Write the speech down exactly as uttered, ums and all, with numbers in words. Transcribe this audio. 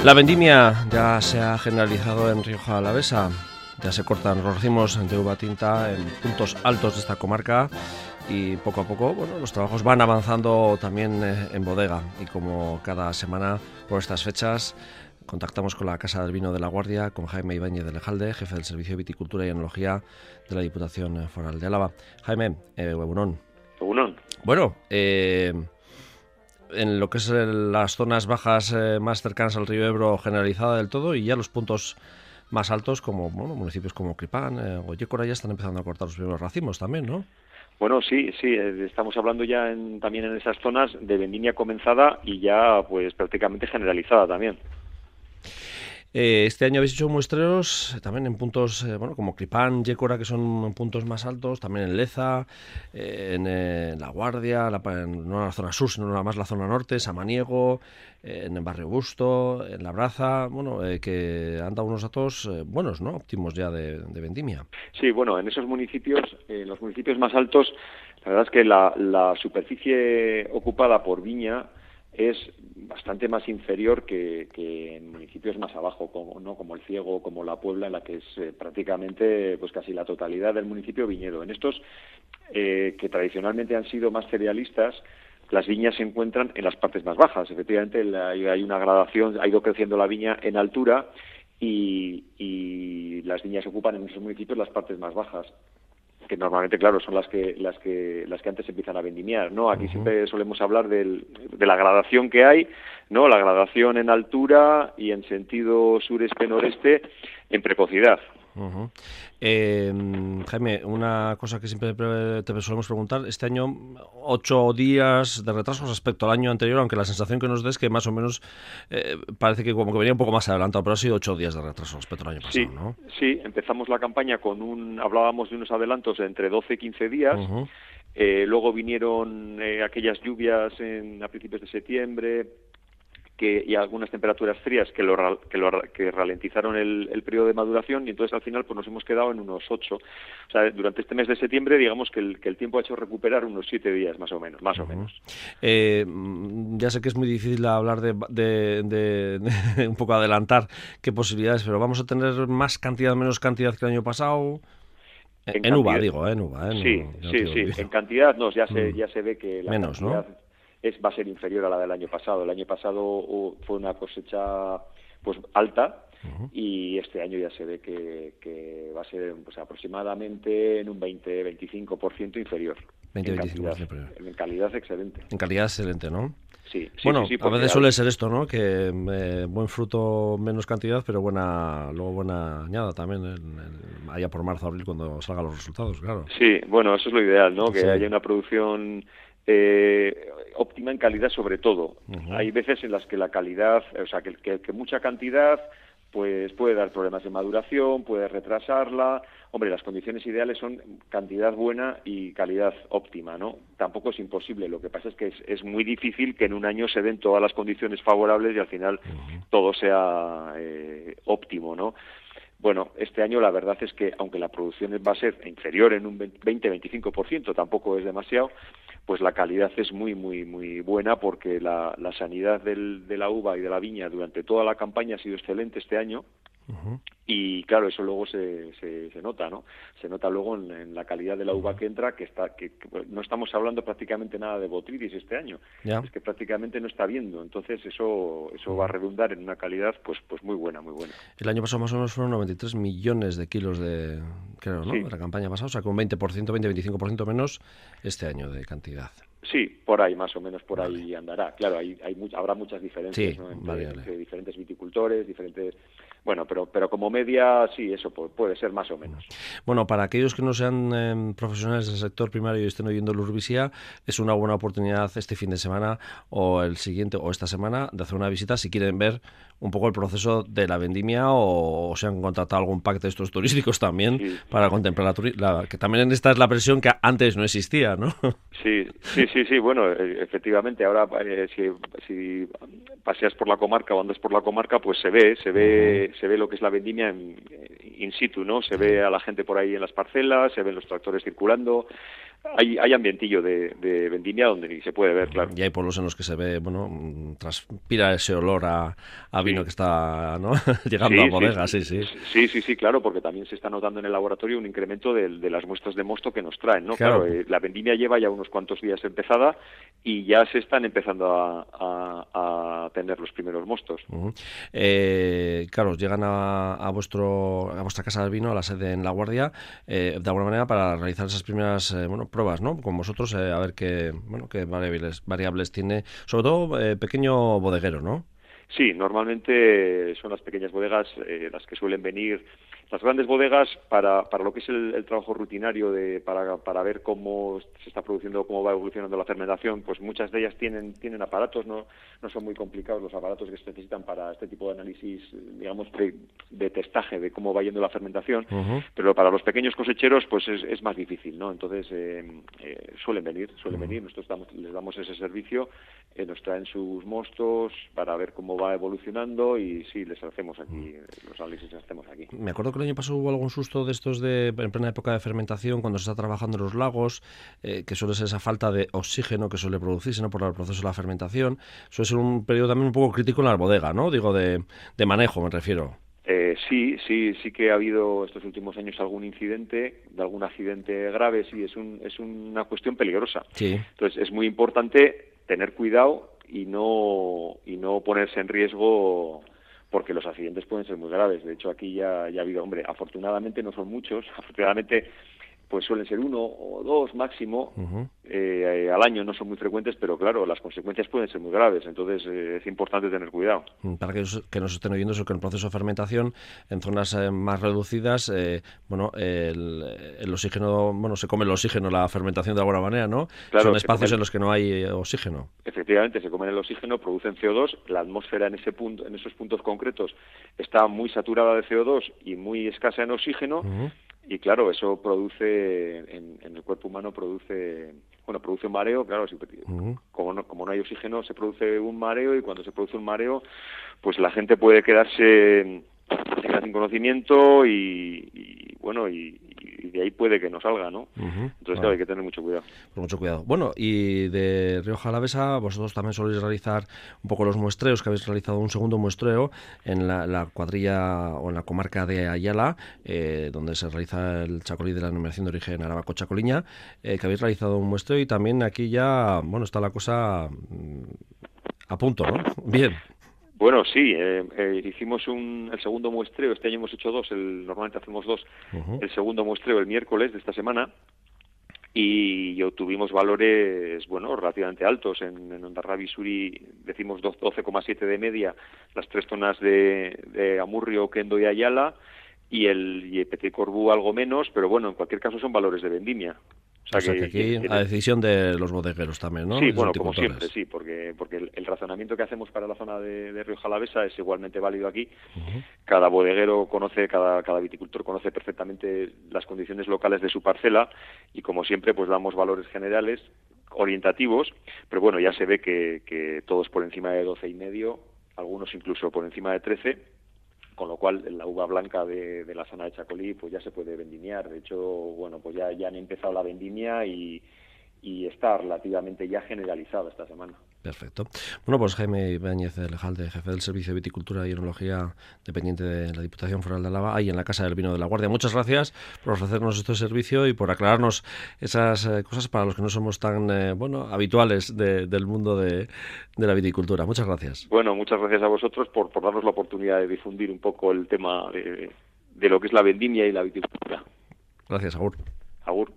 La vendimia ya se ha generalizado en Rioja Alavesa. Ya se cortan los racimos de uva tinta en puntos altos de esta comarca y poco a poco, bueno, los trabajos van avanzando también en bodega. Y como cada semana por estas fechas contactamos con la Casa del Vino de La Guardia, con Jaime Ibáñez de Lejalde, jefe del Servicio de Viticultura y Enología de la Diputación Foral de Álava. Jaime, eh, egunon. Egunon. Bueno, eh... en lo que es las zonas bajas eh, más cercanas al río Ebro generalizada del todo, y ya los puntos más altos como bueno, municipios como Cripán eh, o Yécora ya están empezando a cortar los primeros racimos también, ¿no? Bueno, sí, sí, estamos hablando ya en, también en esas zonas de vendimia comenzada y ya pues prácticamente generalizada también. Eh, este año habéis hecho muestreos también en puntos eh, bueno como Cripán, Yécora, que son puntos más altos, también en Leza, eh, en eh, La Guardia, la, en, no en la zona sur, sino nada más la zona norte, Samaniego, eh, en el Barrio Busto, en La Braza, bueno, eh, que han dado unos datos eh, buenos, ¿no? Óptimos ya de, de vendimia. Sí, bueno, en esos municipios, en eh, los municipios más altos, la verdad es que la, la superficie ocupada por viña es bastante más inferior que, que en municipios más abajo, como, ¿no? como el Ciego, como la Puebla, en la que es eh, prácticamente pues casi la totalidad del municipio viñedo. En estos, eh, que tradicionalmente han sido más cerealistas, las viñas se encuentran en las partes más bajas. Efectivamente, la, hay una gradación, ha ido creciendo la viña en altura y, y las viñas ocupan en esos municipios las partes más bajas, que normalmente, claro, son las que las que las que antes empiezan a vendimiar, ¿no? Aquí uh-huh. siempre solemos hablar del, de la gradación que hay, ¿no? La gradación en altura y en sentido sureste-noreste en precocidad. Uh-huh. Eh, Jaime, una cosa que siempre te solemos preguntar, este año ocho días de retraso respecto al año anterior, aunque la sensación que nos da es que más o menos eh, parece que como que venía un poco más adelantado, pero ha sido ocho días de retraso respecto al año pasado, sí, ¿no? Sí, empezamos la campaña con un, hablábamos de unos adelantos de entre doce y quince días, uh-huh. eh, luego vinieron eh, aquellas lluvias en, a principios de septiembre, Que, y algunas temperaturas frías que lo, que, lo, que ralentizaron el, el periodo de maduración, y entonces al final pues nos hemos quedado en unos ocho. O sea, durante este mes de septiembre, digamos que el, que el tiempo ha hecho recuperar unos siete días más o menos, más uh-huh. o menos. Eh, ya sé que es muy difícil hablar de, de, de, de un poco adelantar qué posibilidades, pero vamos a tener más cantidad, menos cantidad que el año pasado. En, en uva, digo, ¿eh? en uva. ¿eh? Sí, no, sí, sí. Olvido. En cantidad, no, ya se, mm. ya se ve que la menos, cantidad ¿no? es, va a ser inferior a la del año pasado. El año pasado uh, fue una cosecha pues alta uh-huh. y este año ya se ve que, que va a ser pues, aproximadamente en un veinte a veinticinco por ciento inferior. veinte a veinticinco por ciento inferior. En calidad excelente. En calidad excelente, ¿no? Sí, sí, bueno, sí, sí, a veces hay... suele ser esto, ¿no? Que eh, buen fruto, menos cantidad, pero buena, luego buena añada también, en, en, allá por marzo, abril, cuando salgan los resultados, claro. Sí, bueno, eso es lo ideal, ¿no? Que sí. haya una producción eh, óptima en calidad sobre todo. Uh-huh. Hay veces en las que la calidad, o sea, que, que, que mucha cantidad pues puede dar problemas de maduración, puede retrasarla. Hombre, las condiciones ideales son cantidad buena y calidad óptima, ¿no? Tampoco es imposible, lo que pasa es que es, es muy difícil que en un año se den todas las condiciones favorables y al final uh-huh. todo sea eh, óptimo, ¿no? Bueno, este año la verdad es que, aunque la producción va a ser inferior en un veinte a veinticinco por ciento, tampoco es demasiado, pues la calidad es muy, muy, muy buena porque la, la sanidad del, de la uva y de la viña durante toda la campaña ha sido excelente este año. Uh-huh. Y claro, eso luego se, se, se nota, ¿no? Se nota luego en, en la calidad de la uva que entra, que está que, que no estamos hablando prácticamente nada de botrytis este año, yeah. es que prácticamente no está viendo, entonces eso eso uh-huh. va a redundar en una calidad pues pues muy buena, muy buena. El año pasado más o menos fueron noventa y tres millones de kilos de, creo, ¿no? Sí. De la campaña pasada, o sea, con veinte por ciento, veinte a veinticinco por ciento menos este año de cantidad. Sí, por ahí, más o menos por vale. ahí andará. Claro, hay, hay much, habrá muchas diferencias, sí, ¿no? entre, vale, vale. entre diferentes viticultores, diferentes... Bueno, pero pero como media, sí, eso puede ser más o menos. Bueno, para aquellos que no sean eh, profesionales del sector primario y estén oyendo Lurvisia, es una buena oportunidad este fin de semana o el siguiente o esta semana de hacer una visita si quieren ver un poco el proceso de la vendimia o, o se han contratado algún pack de estos turísticos también sí. para contemplar la, turi- la que también esta es la presión que antes no existía, ¿no? Sí, sí, sí, sí. Bueno, efectivamente, ahora eh, si, si paseas por la comarca o andas por la comarca, pues se ve, se ve ve se ve lo que es la vendimia en, in situ, ¿no? Se ve a la gente por ahí en las parcelas, se ven los tractores circulando. Hay, hay ambientillo de, de vendimia donde ni se puede ver, claro. Y hay pueblos en los que se ve, bueno, transpira ese olor a, a vino sí. que está, ¿no? llegando sí, a bodegas, sí sí. sí sí. Sí, sí, claro, porque también se está notando en el laboratorio un incremento de, de las muestras de mosto que nos traen, ¿no? Claro, claro eh, la vendimia lleva ya unos cuantos días empezada y ya se están empezando a, a, a tener los primeros mostos. Uh-huh. eh, claro, llegan a, a vuestro a vuestra casa del vino, a la sede en La Guardia, eh, de alguna manera para realizar esas primeras, eh, bueno, pruebas, ¿no? Con vosotros, eh, a ver qué, bueno, qué variables, variables tiene, sobre todo eh, pequeño bodeguero, ¿no? Sí, normalmente son las pequeñas bodegas eh, las que suelen venir. Las grandes bodegas, para, para lo que es el, el trabajo rutinario, de, para, para ver cómo se está produciendo, cómo va evolucionando la fermentación, pues muchas de ellas tienen, tienen aparatos, no, no son muy complicados los aparatos que se necesitan para este tipo de análisis, digamos, de, de testaje de cómo va yendo la fermentación, uh-huh. pero para los pequeños cosecheros pues es, es más difícil, ¿no? Entonces eh, eh, suelen venir, suelen uh-huh. venir, nosotros damos, les damos ese servicio, eh, nos traen sus mostos para ver cómo va evolucionando y sí, les hacemos aquí, los análisis los hacemos aquí. Me acuerdo que el año pasado hubo algún susto de estos de en plena época de fermentación, cuando se está trabajando en los lagos, eh, que suele ser esa falta de oxígeno que suele producirse, ¿no?, por el proceso de la fermentación. Suele ser un periodo también un poco crítico en la bodega, ¿no? Digo, de, de manejo, me refiero. Eh, sí, sí, sí que ha habido estos últimos años algún incidente, de algún accidente grave, sí, es, un, es una cuestión peligrosa. Sí. Entonces es muy importante tener cuidado y no, y no ponerse en riesgo, porque los accidentes pueden ser muy graves. De hecho, aquí ya, ya ha habido, hombre, afortunadamente no son muchos, afortunadamente pues suelen ser uno o dos máximo, uh-huh. eh, al año no son muy frecuentes, pero claro, las consecuencias pueden ser muy graves, entonces eh, es importante tener cuidado. Para que, que nos estén oyendo, eso que en el proceso de fermentación, en zonas eh, más reducidas, eh, bueno, el, el oxígeno, bueno, se come el oxígeno, la fermentación de alguna manera, ¿no? Claro, son espacios come, en los que no hay eh, oxígeno. Efectivamente, se comen el oxígeno, producen C O dos, la atmósfera en ese punto, en esos puntos concretos está muy saturada de C O dos y muy escasa en oxígeno, uh-huh. Y claro, eso produce, en, en el cuerpo humano produce, bueno, produce un mareo, claro, si, uh-huh. como, no, como no hay oxígeno se produce un mareo y cuando se produce un mareo, pues la gente puede quedarse sin conocimiento y, y bueno, y, y de ahí puede que no salga, ¿no? Uh-huh. Entonces, claro, claro, hay que tener mucho cuidado. Pues mucho cuidado. Bueno, y de Rioja Alavesa, vosotros también soléis realizar un poco los muestreos, que habéis realizado un segundo muestreo en la, la cuadrilla o en la comarca de Ayala, eh, donde se realiza el chacolí de la denominación de origen Aravaco-Chacoliña, eh, que habéis realizado un muestreo y también aquí ya, bueno, está la cosa a punto, ¿no? Bien. Bueno, sí, eh, eh, hicimos un, el segundo muestreo, este año hemos hecho dos, el, normalmente hacemos dos, uh-huh. El segundo muestreo el miércoles de esta semana y obtuvimos valores, bueno, relativamente altos. En, en Ondarrabia y Suri decimos doce coma siete de media, las tres zonas de, de Amurrio, Kendo y Ayala, y el, y el Petit Corbú algo menos, pero bueno, en cualquier caso son valores de vendimia. O sea, o sea que, que aquí que, que, a decisión de los bodegueros también, ¿no? Sí, bueno, como siempre, sí, porque porque el, el razonamiento que hacemos para la zona de, de Rioja Alavesa es igualmente válido aquí. Uh-huh. Cada bodeguero conoce, cada, cada viticultor conoce perfectamente las condiciones locales de su parcela y como siempre pues damos valores generales, orientativos, pero bueno, ya se ve que, que todos por encima de doce y medio, algunos incluso por encima de trece, con lo cual la uva blanca de, de la zona de Chacolí pues ya se puede vendimiar. De hecho, bueno, pues ya, ya han empezado la vendimia y, y está relativamente ya generalizada esta semana. Perfecto. Bueno, pues Jaime Ibáñez Lejalde, jefe del Servicio de Viticultura y Enología dependiente de la Diputación Foral de Álava, ahí en la Casa del Vino de La Guardia. Muchas gracias por ofrecernos este servicio y por aclararnos esas eh, cosas para los que no somos tan eh, bueno habituales de, del mundo de, de la viticultura. Muchas gracias. Bueno, muchas gracias a vosotros por, por darnos la oportunidad de difundir un poco el tema de, de lo que es la vendimia y la viticultura. Gracias, Agur. Agur.